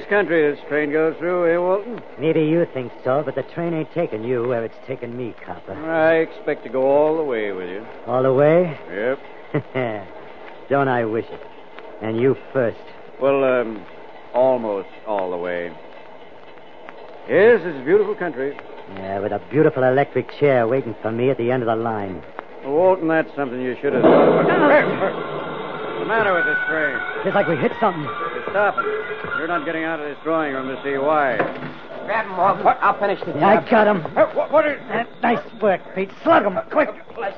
country this train goes through, eh, Walton? Maybe you think so, but the train ain't taking you where it's taking me, copper. I expect to go all the way with you. All the way? Yep. Don't I wish it? And you first. Well, almost all the way. Yes, it's a beautiful country. Yeah, with a beautiful electric chair waiting for me at the end of the line. Well, Walton, that's something you should have thought about. What's the matter with this train? Feels like we hit something. It's stopping. You're not getting out of this drawing room to see why. Grab him, Walton. I'll finish the job. Yeah, I got him. What is... Nice work, Pete. Slug him, quick. Nice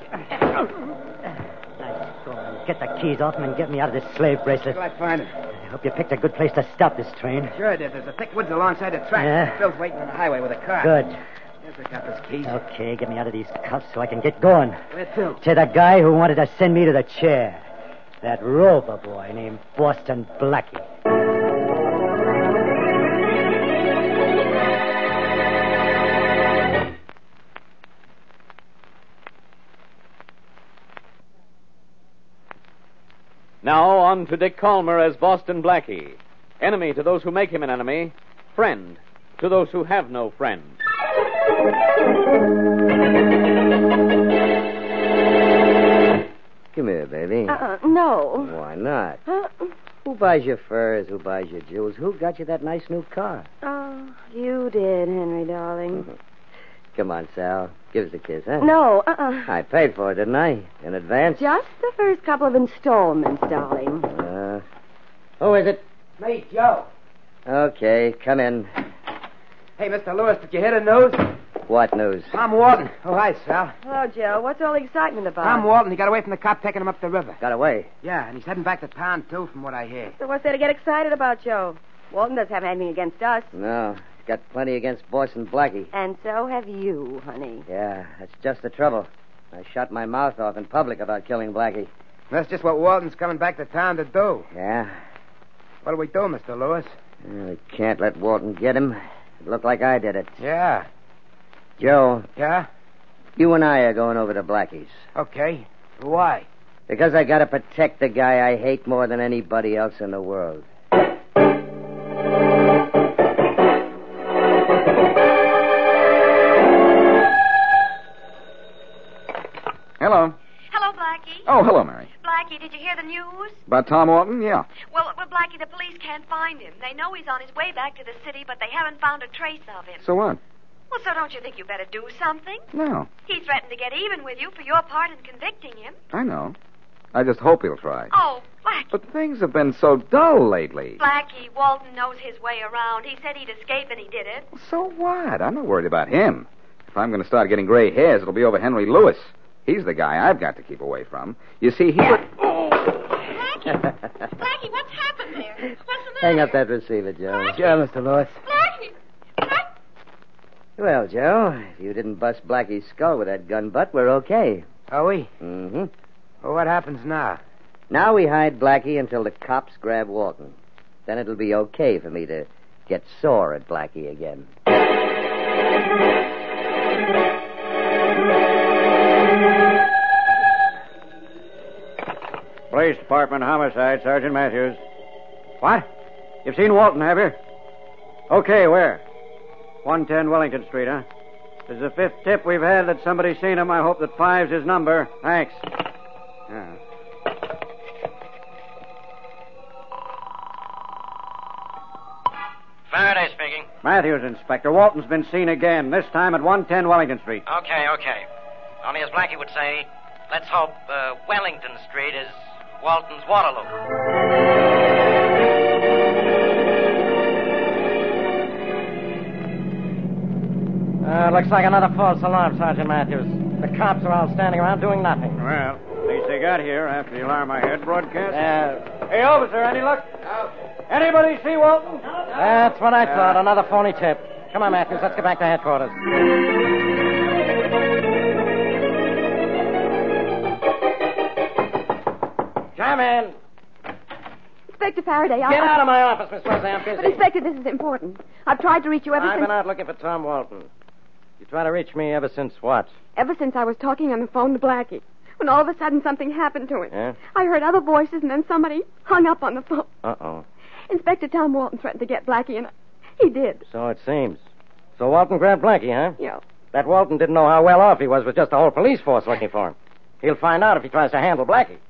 going. Get the keys off him and get me out of this slave bracelet. Till I find him. I hope you picked a good place to stop this train. Sure I did. There's a thick woods alongside the track. Yeah? Bill's waiting on the highway with a car. Good. Here's the copper's keys. Okay, get me out of these cuffs so I can get going. Where to? To the guy who wanted to send me to the chair. That rover boy named Boston Blackie. Now on to Dick Calmer as Boston Blackie. Enemy to those who make him an enemy. Friend to those who have no friend. Come here, baby. No. Why not? Who buys your furs? Who buys your jewels? Who got you that nice new car? Oh, you did, Henry, darling. Come on, Sal. Give us a kiss, huh? No, I paid for it, didn't I? In advance? Just the first couple of installments, darling. Who is it? Me, Joe. Okay, come in. Hey, Mr. Lewis, did you hear the news? What news? Tom Walton. Oh, hi, Sal. Hello, Joe. What's all the excitement about? Tom Walton, he got away from the cop taking him up the river. Got away. Yeah, and he's heading back to town, too, from what I hear. So what's there to get excited about, Joe? Walton doesn't have anything against us. No, he's got plenty against Boston Blackie. And so have you, honey. Yeah, that's just the trouble. I shut my mouth off in public about killing Blackie. That's just what Walton's coming back to town to do. Yeah? What do we do, Mr. Lewis? We can't let Walton get him. It looked like I did it. Yeah. Joe, Yeah? you and I are going over to Blackie's. Okay. Why? Because I gotta protect the guy I hate more than anybody else in the world. Hello. Hello, Blackie. Oh, hello, Mary. Blackie, did you hear the news? About Tom Walton? Yeah. Well, Blackie, the police can't find him. They know he's on his way back to the city, but they haven't found a trace of him. So what? Well, so don't you think you better do something? No. He threatened to get even with you for your part in convicting him. I know. I just hope he'll try. Oh, Blackie. But things have been so dull lately. Blackie, Walton knows his way around. He said he'd escape, and he did it. So what? I'm not worried about him. If I'm going to start getting gray hairs, it'll be over Henry Lewis. He's the guy I've got to keep away from. You see, he would... Blackie! Blackie, what's happened there? What's the matter? Hang up that receiver, Joe. Sure, Mr. Lewis. Blackie! Well, Joe, if you didn't bust Blackie's skull with that gun butt, we're okay. Are we? Mm-hmm. Well, what happens now? Now we hide Blackie until the cops grab Walton. Then it'll be okay for me to get sore at Blackie again. Police Department, homicide, Sergeant Matthews. What? You've seen Walton, have you? Okay, where? 110 Wellington Street, huh? This is the fifth tip we've had that somebody's seen him. I hope that 5's his number. Thanks. Yeah. Faraday speaking. Matthews, Inspector. Walton's been seen again, this time at 110 Wellington Street. Okay. Only as Blackie would say, let's hope Wellington Street is Walton's Waterloo. Looks like another false alarm, Sergeant Matthews. The cops are all standing around doing nothing. Well, at least they got here after the alarm I had broadcast. Hey, officer, any luck? No. Anybody see Walton? No. That's what I thought. Another phony tip. Come on, Matthews. Let's get back to headquarters. Come in. Inspector Faraday, Get out of my office, Miss Wesley. I'm busy. But, Inspector, this is important. I've tried to reach you I've been out looking for Tom Walton. You try to reach me ever since what? Ever since I was talking on the phone to Blackie. When all of a sudden something happened to him. Yeah? I heard other voices and then somebody hung up on the phone. Uh-oh. Inspector Tom Walton threatened to get Blackie, and he did. So it seems. So Walton grabbed Blackie, huh? Yeah. That Walton didn't know how well off he was with just a whole police force looking for him. He'll find out if he tries to handle Blackie.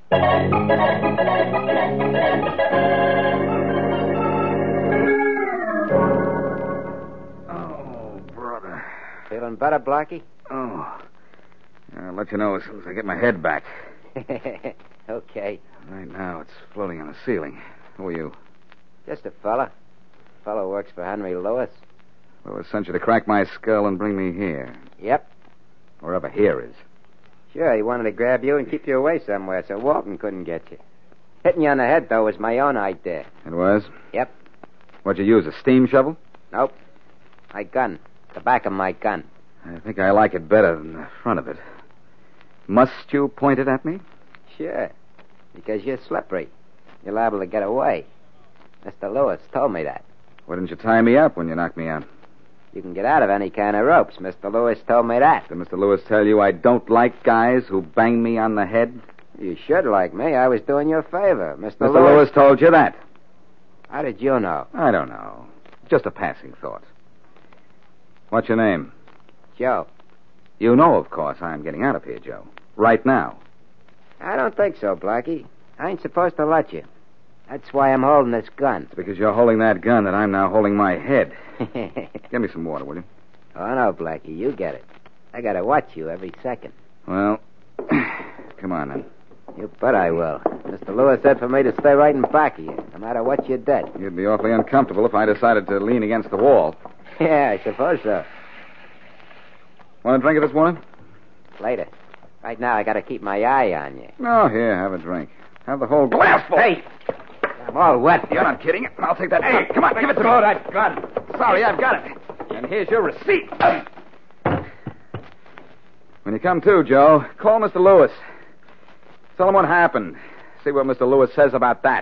Oh, brother. Feeling better, Blackie? Oh. I'll let you know as soon as I get my head back. Okay. Right now, it's floating on the ceiling. Who are you? Just a fella. Fellow works for Henry Lewis. Lewis sent you to crack my skull and bring me here. Yep. Wherever here is. Sure, he wanted to grab you and keep you away somewhere so Walton couldn't get you. Hitting you on the head, though, was my own idea. It was? Yep. What'd you use, a steam shovel? Nope. My gun. The back of my gun. I think I like it better than the front of it. Must you point it at me? Sure. Because you're slippery. You're liable to get away. Mr. Lewis told me that. Why didn't you tie me up when you knocked me out? You can get out of any kind of ropes. Mr. Lewis told me that. Did Mr. Lewis tell you I don't like guys who bang me on the head? You should like me. I was doing you a favor. Mr. Lewis told you that? How did you know? I don't know. Just a passing thought. What's your name? Joe. You know, of course, I'm getting out of here, Joe. Right now. I don't think so, Blackie. I ain't supposed to let you. That's why I'm holding this gun. It's because you're holding that gun that I'm now holding my head. Give me some water, will you? Oh, no, Blackie. You get it. I gotta watch you every second. Well, come on, then. You bet I will. Mr. Lewis said for me to stay right in back of you, no matter what you did. You'd be awfully uncomfortable if I decided to lean against the wall. Yeah, I suppose so. Want a drink of this water? Later. Right now, I gotta keep my eye on you. No, here, have a drink. Have the whole glass full. Hey! I'm all wet. You're not kidding. I'll take that. Hey, come on, give it to me. Throw that gun. Sorry, I've got it. And here's your receipt. When you come to, Joe, call Mr. Lewis. Tell him what happened. See what Mr. Lewis says about that.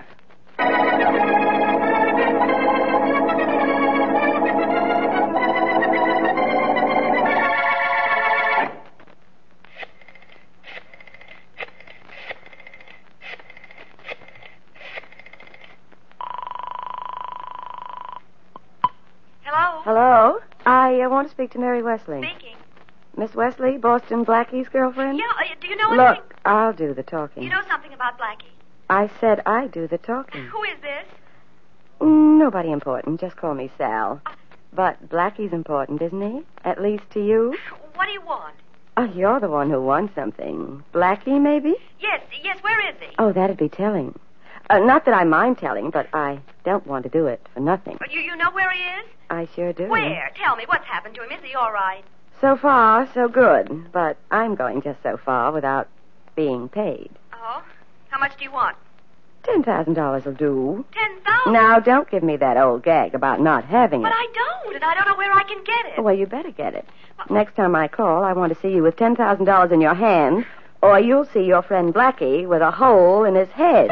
Hello? Hello? I want to speak to Mary Wesley. Speaking. Miss Wesley, Boston Blackie's girlfriend? Yeah, do you know anything? Look, I'll do the talking. You know something about Blackie? I said I do the talking. Who is this? Nobody important. Just call me Sal. But Blackie's important, isn't he? At least to you? What do you want? Oh, you're the one who wants something. Blackie, maybe? Yes, where is he? Oh, that'd be telling. Not that I mind telling, but I don't want to do it for nothing. You know where he is? I sure do. Where? Tell me, what's happened to him? Is he all right? So far, so good. But I'm going just so far without being paid. Oh? How much do you want? $10,000 will do. 10,000? Now, don't give me that old gag about not having it. But I don't, and I don't know where I can get it. Well, you better get it. Next time I call, I want to see you with $10,000 in your hand, or you'll see your friend Blackie with a hole in his head.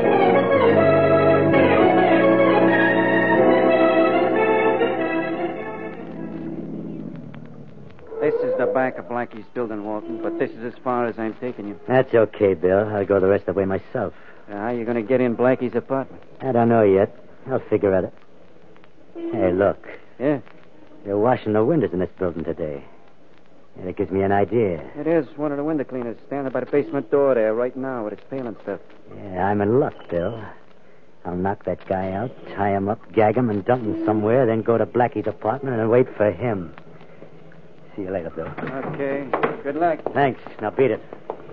This is the back of Blackie's building, Walton, but this is as far as I'm taking you. That's okay, Bill. I'll go the rest of the way myself. How are you going to get in Blackie's apartment? I don't know yet. I'll figure at it. Hey, look. Yeah, They're washing the windows in this building today. And it gives me an idea. it is. One of the window cleaners standing by the basement door there right now with his pail and stuff. Yeah, I'm in luck, Bill. I'll knock that guy out, tie him up, gag him, and dump him somewhere, then go to Blackie's apartment and wait for him. See you later, Bill. Okay, good luck. Thanks. Now beat it.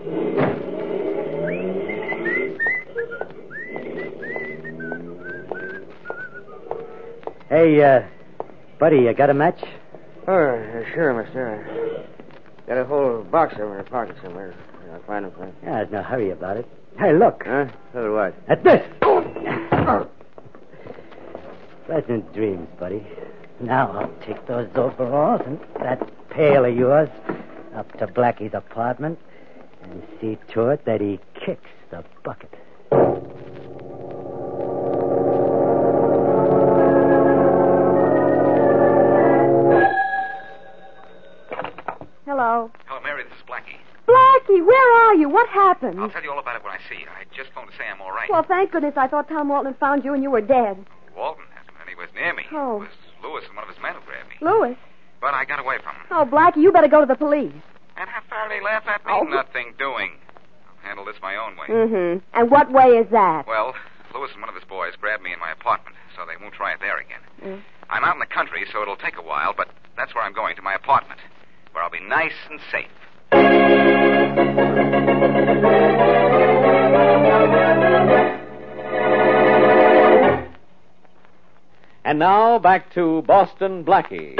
Hey, buddy, you got a match? Oh, sure, mister. Got a whole box over in the pocket somewhere. I'll find him for you. Yeah, there's no hurry about it. Hey, look. Huh? So what? At this! Pleasant dreams, buddy. Now I'll take those overalls and that pail of yours up to Blackie's apartment and see to it that he kicks the bucket. Hello. Hello, Mary. This is Blackie. Blackie, where are you? What happened? Tell you all about it when I see you. I just phoned to say I'm all right. Well, thank goodness. I thought Tom Walton had found you and you were dead. Walton hasn't been anywhere near me. Oh. It was Lewis and one of his men who grabbed me. Louis? But I got away from him. Oh, Blackie, you better go to the police. And have Faraday laugh at me? Oh. Nothing doing. I'll handle this my own way. Mm-hmm. And what way is that? Well, Lewis and one of his boys grabbed me in my apartment, so they won't try it there again. I'm out in the country, so it'll take a while, but that's where I'm going, to my apartment, where I'll be nice and safe. And now, back to Boston Blackie.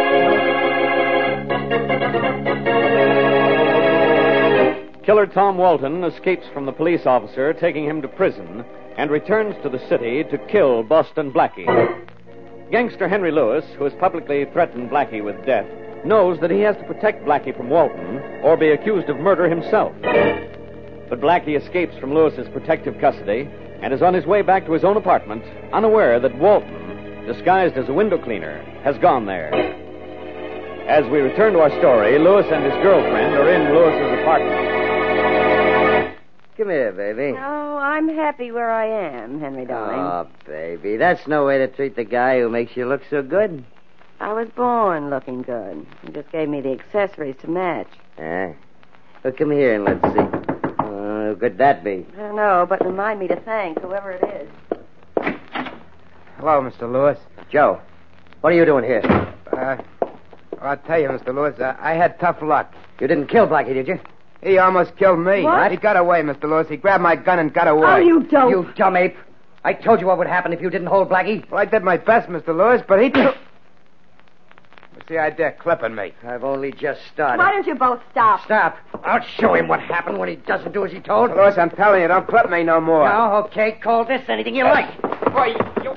Killer Tom Walton escapes from the police officer taking him to prison and returns to the city to kill Boston Blackie. Gangster Henry Lewis, who has publicly threatened Blackie with death, knows that he has to protect Blackie from Walton or be accused of murder himself. But Blackie escapes from Lewis's protective custody and is on his way back to his own apartment, unaware that Walton, disguised as a window cleaner, has gone there. As we return to our story, Lewis and his girlfriend are in Lewis's apartment. Come here, baby. Oh, I'm happy where I am, Henry, darling. Oh, baby, that's no way to treat the guy who makes you look so good. I was born looking good. You just gave me the accessories to match. Ah. Well, come here and let's see. Who could that be? I don't know, but remind me to thank whoever it is. Hello, Mr. Lewis. Joe, what are you doing here? I'll tell you, Mr. Lewis, I had tough luck. You didn't kill Blackie, did you? He almost killed me. What? He got away, Mr. Lewis. He grabbed my gun and got away. Oh, you don't. You dumb ape. I told you what would happen if you didn't hold Blackie. Well, I did my best, Mr. Lewis, but he took... What's the idea clipping me? I've only just started. Why don't you both stop? Stop. I'll show him what happened when he doesn't do as he told. Mr. Lewis, I'm telling you, don't clip me no more. No, okay, call this anything you like. Boy, you...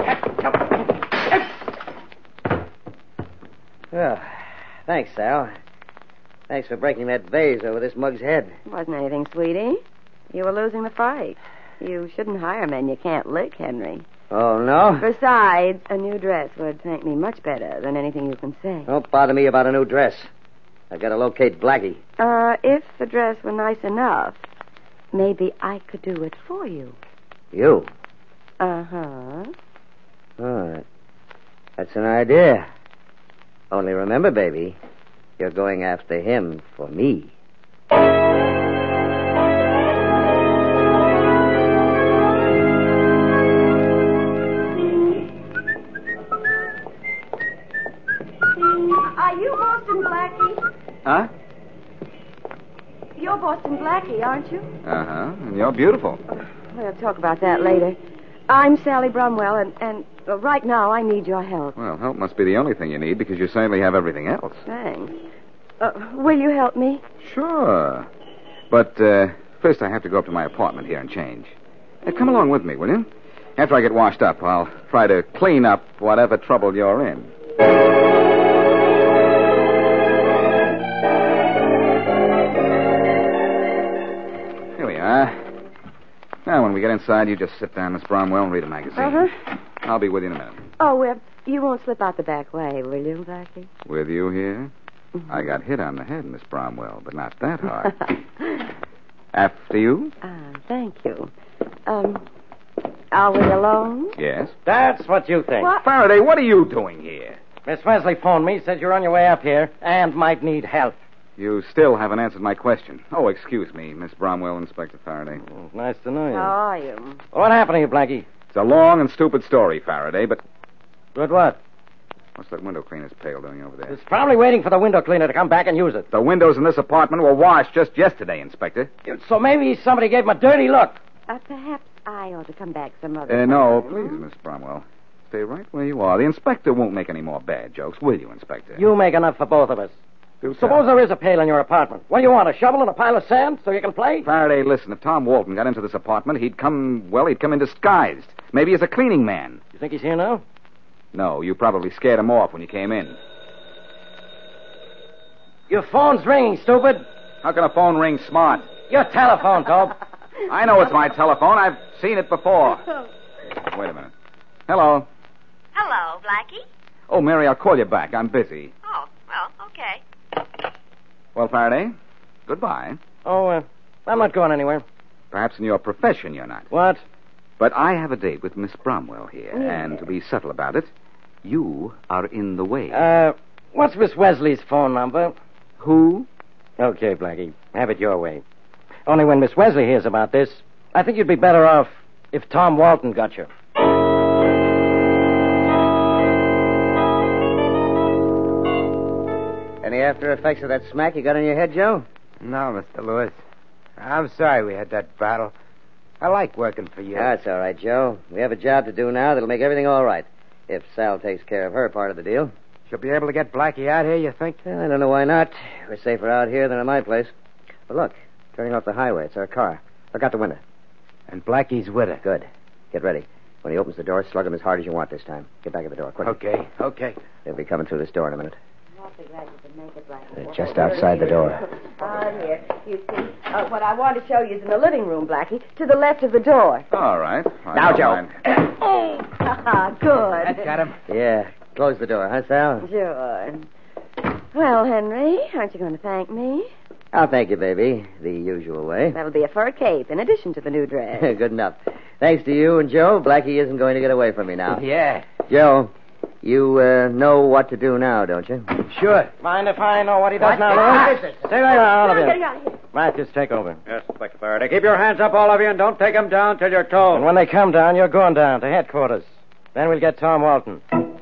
Well, thanks, Sal. Thanks for breaking that vase over this mug's head. It wasn't anything, sweetie. You were losing the fight. You shouldn't hire men you can't lick, Henry. Oh, no? Besides, a new dress would thank me much better than anything you can say. Don't bother me about a new dress. I've got to locate Blackie. If the dress were nice enough, maybe I could do it for you. You? Uh-huh. All right. That's an idea. Only remember, baby, you're going after him for me. Are you Boston Blackie? Huh? You're Boston Blackie, aren't you? Uh-huh. And you're beautiful. We'll talk about that later. I'm Sally Brumwell, and right now I need your help. Well, help must be the only thing you need because you certainly have everything else. Thanks. Will you help me? Sure. But first I have to go up to my apartment here and change. Come along with me, will you? After I get washed up, I'll try to clean up whatever trouble you're in. Here we are. Now, when we get inside, you just sit down, Miss Bromwell, and read a magazine. Uh-huh. I'll be with you in a minute. Oh, you won't slip out the back way, will you, Blackie? With you here? I got hit on the head, Miss Bromwell, but not that hard. After you? Thank you. Are we alone? Yes. That's what you think. What? Faraday, what are you doing here? Miss Wesley phoned me, says you're on your way up here and might need help. You still haven't answered my question. Oh, excuse me, Miss Bromwell, Inspector Faraday. Nice to know you. How are you? What happened to you, Blackie? It's a long and stupid story, Faraday, but Good what? what's that window cleaner's pail doing over there? It's probably waiting for the window cleaner to come back and use it. The windows in this apartment were washed just yesterday, Inspector. So maybe somebody gave him a dirty look. Perhaps I ought to come back some other No, time. please, Miss Bromwell. Stay right where you are. The inspector won't make any more bad jokes, will you, Inspector? You make enough for both of us. Do Suppose tell. there is a pail in your apartment. What do you want, a shovel and a pile of sand so you can play? Faraday, listen, if Tom Walton got into this apartment, he'd come in disguised. Maybe as a cleaning man. You think he's here now? No, you probably scared him off when you came in. Your phone's ringing, stupid. How can a phone ring smart? Your telephone, Tobe. I know it's my telephone. I've seen it before. Wait a minute. Hello. Hello, Blackie. Oh, Mary, I'll call you back. I'm busy. Oh, well, okay. Well, Faraday, goodbye. Oh, I'm not going anywhere. Perhaps in your profession you're not. What? But I have a date with Miss Bromwell here, and to be subtle about it, you are in the way. What's Miss Wesley's phone number? Who? Okay, Blackie. Have it your way. Only when Miss Wesley hears about this, I think you'd be better off if Tom Walton got you. Any after effects of that smack you got on your head, Joe? No, Mr. Lewis. I'm sorry we had that battle. I like working for you. That's all right, Joe. We have a job to do now that'll make everything all right. If Sal takes care of her part of the deal. She'll be able to get Blackie out here, you think? Well, I don't know why not. We're safer out here than at my place. But look, turning off the highway. It's our car. Look out the window. And Blackie's with her. Good. Get ready. When he opens the door, slug him as hard as you want this time. Get back at the door, quick. Okay. They'll be coming through this door in a minute. I'm awfully glad you could make it, Blackie. They're just outside the door. Here. You see, what I want to show you is in the living room, Blackie, to the left of the door. All right. Now, Joe. Good. Got him. Yeah. Close the door, huh, Sal? Sure. Well, Henry, aren't you going to thank me? I'll thank you, baby. The usual way. That'll be a fur cape in addition to the new dress. Good enough. Thanks to you and Joe, Blackie isn't going to get away from me now. Yeah. Joe, you know what to do now, don't you? Sure. Mind if I know what he does now, What Lewis? is it? Stay there, all of I'm you. getting out of here. Matthews, take over. Yes, Inspector Faraday. Keep your hands up, all of you, and don't take them down till you're told. And when they come down, you're going down to headquarters. Then we'll get Tom Walton.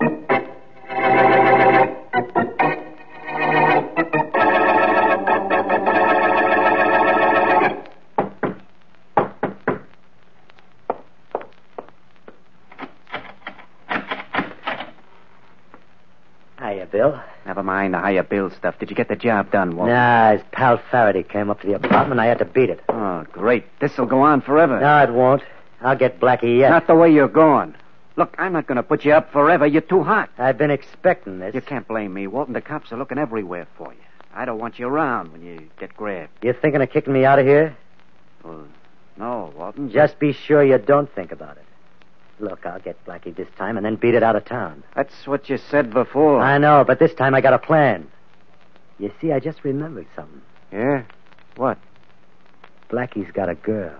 Hiya, Bill. Never mind the higher bill stuff. Did you get the job done, Walter? Nah, his pal Faraday came up to the apartment. I had to beat it. Oh, great. This'll go on forever. No, it won't. I'll get Blackie yet. Not the way you're going. Look, I'm not going to put you up forever. You're too hot. I've been expecting this. You can't blame me, Walton. The cops are looking everywhere for you. I don't want you around when you get grabbed. You thinking of kicking me out of here? Well, no, Walton. Just be sure you don't think about it. Look, I'll get Blackie this time and then beat it out of town. That's what you said before. I know, but this time I got a plan. You see, I just remembered something. Yeah? What? Blackie's got a girl.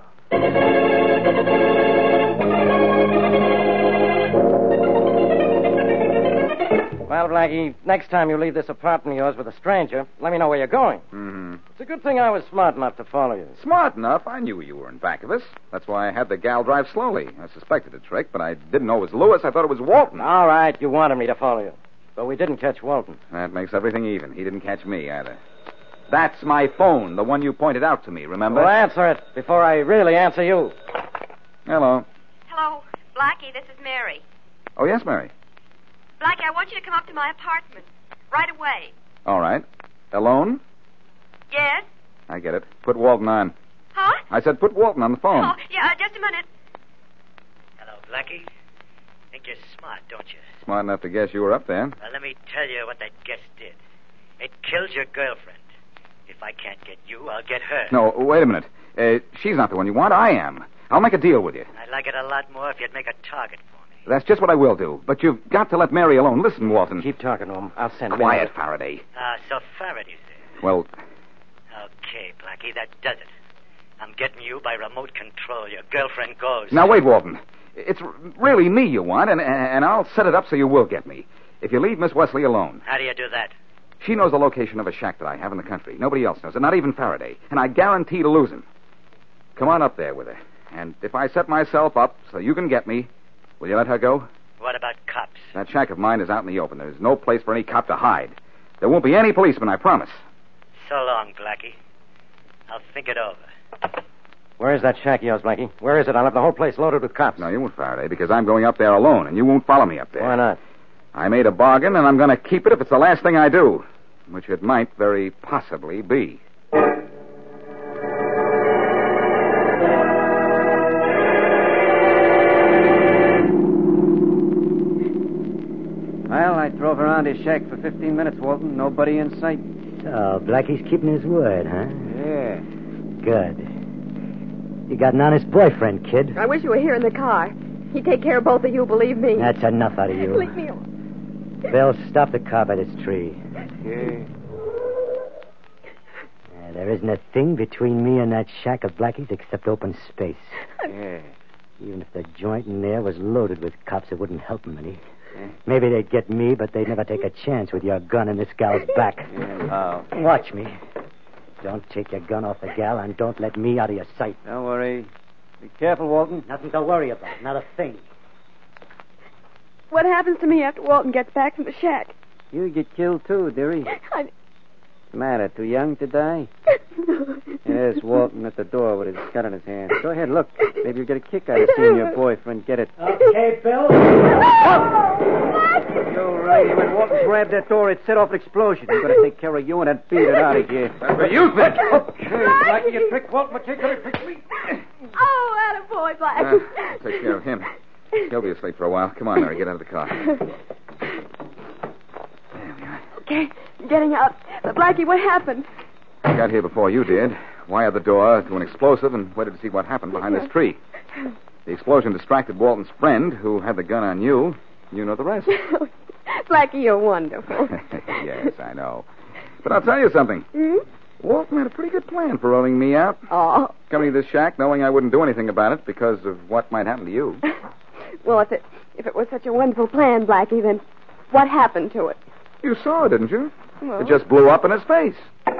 Well, Blackie, next time you leave this apartment of yours with a stranger, let me know where you're going. Mm-hmm. It's a good thing I was smart enough to follow you. Smart enough. I knew you were in back of us. That's why I had the gal drive slowly. I suspected a trick, but I didn't know it was Lewis. I thought it was Walton. All right, you wanted me to follow you. But we didn't catch Walton. That makes everything even. He didn't catch me either. That's my phone, the one you pointed out to me, remember? Well, answer it before I really answer you. Hello. Hello, Blackie, this is Mary. Oh, yes, Mary. Blackie, I want you to come up to my apartment right away. All right. Alone? Yes? I get it. Put Walton on. Huh? I said put Walton on the phone. Oh, yeah, just a minute. Hello, Blackie. Think you're smart, don't you? Smart enough to guess you were up there. Well, let me tell you what that guess did. It killed your girlfriend. If I can't get you, I'll get her. No, wait a minute. She's not the one you want. I am. I'll make a deal with you. I'd like it a lot more if you'd make a target for me. That's just what I will do. But you've got to let Mary alone. Listen, Walton. Keep talking to him. I'll send Quiet, Faraday. So Faraday's there. Well, Okay, Blackie, that does it. I'm getting you by remote control. Your girlfriend goes. now wait, Walton. It's really me you want, and I'll set it up so you will get me. If you leave Miss Wesley alone. How do you do that? She knows the location of a shack that I have in the country. Nobody else knows it, not even Faraday. And I guarantee to lose him. Come on up there with her. And if I set myself up so you can get me, will you let her go? What about cops? That shack of mine is out in the open. There's no place for any cop to hide. There won't be any policeman, I promise. So long, Blackie. I'll think it over. Where is that shack of yours, Blackie? Where is it? I'll have the whole place loaded with cops. No, you won't, Faraday, because I'm going up there alone, and you won't follow me up there. Why not? I made a bargain, and I'm going to keep it if it's the last thing I do, which it might very possibly be. Well, I drove around his shack for 15 minutes, Walton. Nobody in sight. So, Blackie's keeping his word, huh? Yeah. Good. You got an honest boyfriend, kid. I wish you were here in the car. He'd take care of both of you, believe me. That's enough out of you. Leave me alone. Bill, stop the car by this tree. Yeah. There isn't a thing between me and that shack of Blackie's except open space. Yeah. Even if the joint in there was loaded with cops, it wouldn't help them any. Maybe they'd get me, but they'd never take a chance with your gun in this gal's back. Yeah, how? Watch me. Don't take your gun off the gal, and don't let me out of your sight. Don't worry. Be careful, Walton. Nothing to worry about. Not a thing. What happens to me after Walton gets back from the shack? You get killed, too, dearie. I... What's the matter? Too young to die? There's Walton at the door with his gun in his hand. Go ahead, look. Maybe you'll get a kick out of seeing your boyfriend get it. Okay, Bill. You're right. When Walton grabbed that door, it set off an explosion. I'm going to take care of you and then beat it out of here. That's what you think. Okay, Blackie, you tricked Walton, but you couldn't trick me. Oh, attaboy, Blackie. I'll take care of him. He'll be asleep for a while. Come on, Mary, get out of the car. Okay, I'm getting out. But, Blackie, what happened? I got here before you did. Wired the door to an explosive and waited to see what happened behind this tree. The explosion distracted Walton's friend, who had the gun on you. You know the rest. Blackie, you're wonderful. Yes, I know. But I'll tell you something. Walton had a pretty good plan for rolling me out. Oh. Coming to this shack knowing I wouldn't do anything about it because of what might happen to you. Well, if it was such a wonderful plan, Blackie, then what happened to it? You saw it, didn't you? Well... It just blew up in his face.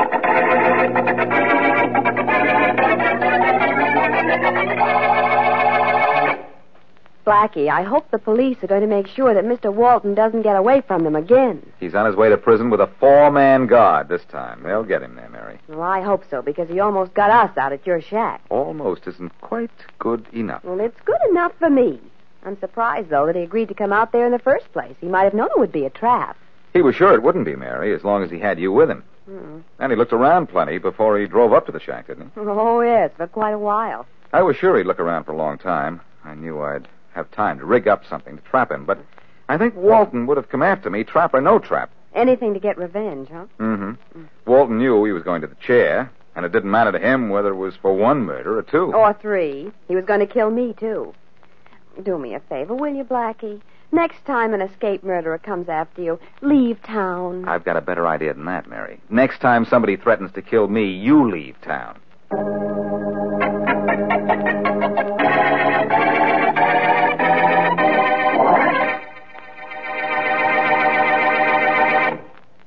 Blackie, I hope the police are going to make sure that Mr. Walton doesn't get away from them again. He's on his way to prison with a 4-man guard this time. They'll get him there, Mary. Well, I hope so, because he almost got us out at your shack. Almost isn't quite good enough. Well, it's good enough for me. I'm surprised, though, that he agreed to come out there in the first place. He might have known it would be a trap. He was sure it wouldn't be, Mary, as long as he had you with him. And he looked around plenty before he drove up to the shack, didn't he? Oh, yes, for quite a while. I was sure he'd look around for a long time. I knew I'd have time to rig up something to trap him, but I think Walton would have come after me, trap or no trap. Anything to get revenge, huh? Walton knew he was going to the chair, and it didn't matter to him whether it was for 1 murder or 2. Or 3. He was going to kill me, too. Do me a favor, will you, Blackie? Next time an escaped murderer comes after you, leave town. I've got a better idea than that, Mary. Next time somebody threatens to kill me, you leave town.